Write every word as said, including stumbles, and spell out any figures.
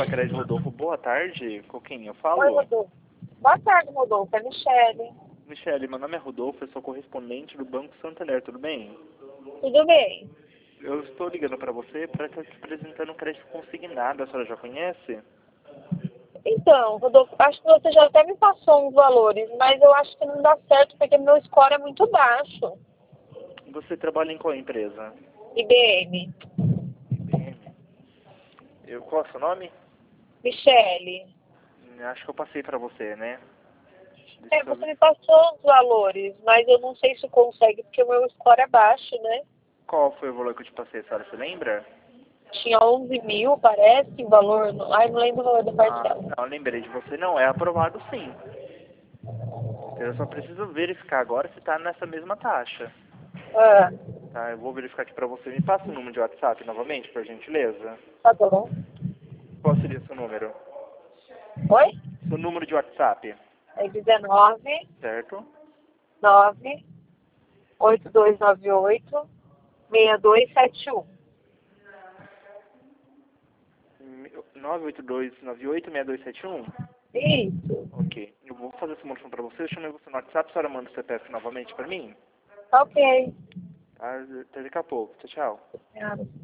Crédito Rodolfo, boa tarde. Com quem eu Oi, falo? Rodolfo. Boa tarde, Rodolfo. É Michele. Michele, meu nome é Rodolfo, eu sou correspondente do Banco Santander, tudo bem? Tudo bem? Eu estou ligando para você para estar te apresentando um crédito consignado, a senhora já conhece? Então, Rodolfo, acho que você já até me passou uns valores, mas eu acho que não dá certo porque meu score é muito baixo. Você trabalha em qual empresa? I B M. I B M. Eu, qual é o seu nome? Michele. Hum, Acho que eu passei para você, né? Deixa É, eu você ver. me passou os valores, mas eu não sei se consegue porque o meu score é baixo, né? Qual foi o valor que eu te passei, a senhora se lembra? Tinha onze mil, parece, o valor. Ai, não lembro o valor da Ah, parcela. não, lembrei de você, não, é aprovado sim. Eu só preciso verificar agora se está nessa mesma taxa. Ah, Tá, eu vou verificar aqui para você. Me passa o número de WhatsApp novamente, por gentileza. tá bom. Qual seria o seu número? Oi? Seu número de WhatsApp, É dezenove, certo? nove, oito dois nove oito, seis dois sete um. nove oito dois nove oito seis dois sete um? Isso. Ok. Eu vou fazer essa moção para você. Eu chamei você no WhatsApp. A senhora manda o C P F novamente para mim? Ok. Tá? Até daqui a pouco. Tchau, tchau. Obrigada.